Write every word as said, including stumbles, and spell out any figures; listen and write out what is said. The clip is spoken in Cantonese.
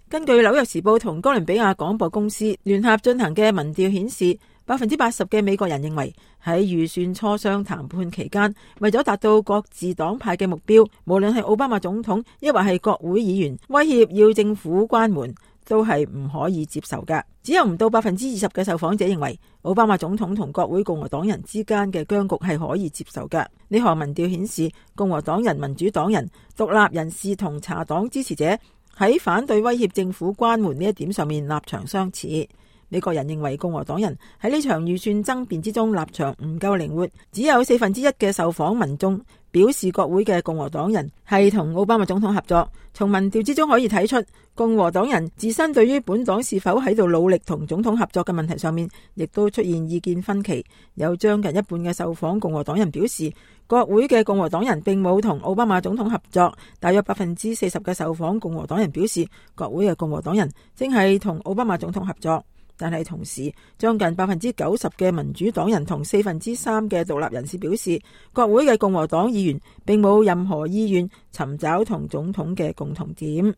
根據紐約時報同哥倫比亞廣播公司聯合進行嘅民調顯示，百分之八十嘅美國人認為喺預算磋商談判期間，為咗達到各自黨派嘅目標，無論係奧巴馬總統抑或係國會議員威脅要政府關門，都係唔可以接受嘅。只有唔到百分之二十嘅受訪者認為奧巴馬總統同國會共和黨人之間嘅僵局係可以接受嘅。呢項民調顯示，共和黨人、民主黨人、獨立人士同茶黨支持者喺反對威脅政府關門呢一點上面立場相似。美國人認為共和黨人喺呢場預算爭辯之中立場唔夠靈活，只有四分之一嘅受訪民眾表示國會嘅共和黨人係同奧巴馬總統合作。從民調之中可以睇出，共和黨人自身對於本黨是否喺度努力同總統合作嘅問題上面，亦都出現意見分歧。有將近一半嘅受訪共和黨人表示，國會嘅共和黨人並冇同奧巴馬總統合作。大約百分之四十嘅受訪共和黨人表示，國會嘅共和黨人正係同奧巴馬總統合作。但係同時，將近百分之九十嘅民主黨人同四分之三嘅獨立人士表示，國會嘅共和黨議員並冇任何意願尋找同總統嘅共同點。